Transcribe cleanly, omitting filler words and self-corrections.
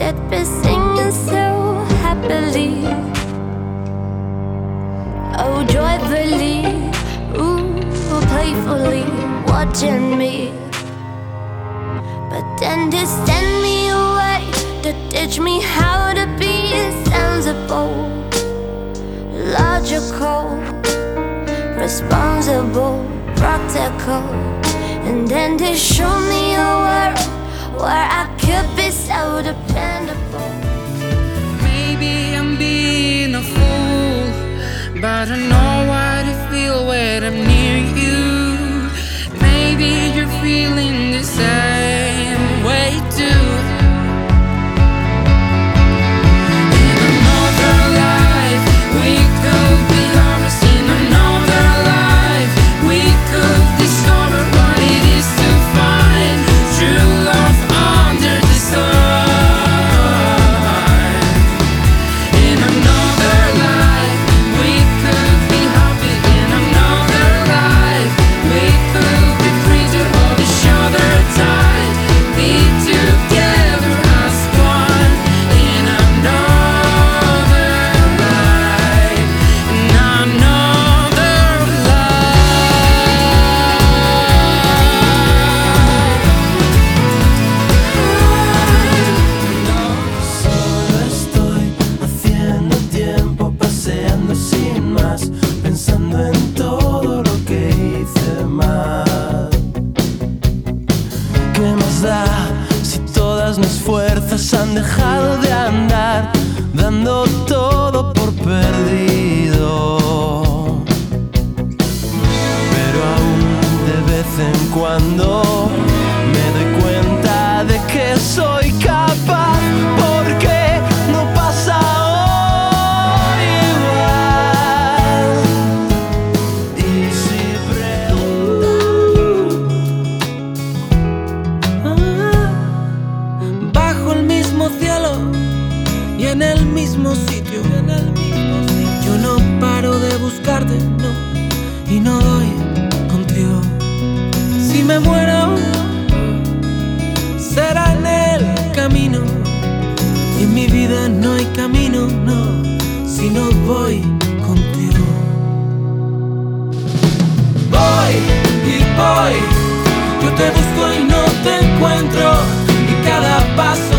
should be singing so happily, oh joyfully, ooh, playfully watching me. But then they send me away to teach me how to be sensible, logical, responsible, practical. And then they show me a world where I could be so dependable. Maybe I'm being a fool, but I know what I feel when I'm near you. Maybe you're feeling the same way too. In another life, we could be lovers. In another life, we could discover what it is to find true love under the sun. In another life, we could be happy. In another life, we could be free to hold each other tight, be together as one. In another life, in another Solo estoy haciendo tiempo, paseando sin más, pensando en todo lo que hice mal. ¿Qué más da si todas mis fuerzas han dejado de andar, dando todo por perdido? Pero aún de vez en cuando me doy cuenta de que soy capaz, porque no pasa hoy igual. Y si preguntan, Bajo el mismo cielo y en el mismo sitio, yo no paro de buscarte, no, y no doy contigo. Si me muero, será en el camino, y en mi vida no hay camino, no, si no voy contigo. Voy y voy, yo te busco y no te encuentro, y cada paso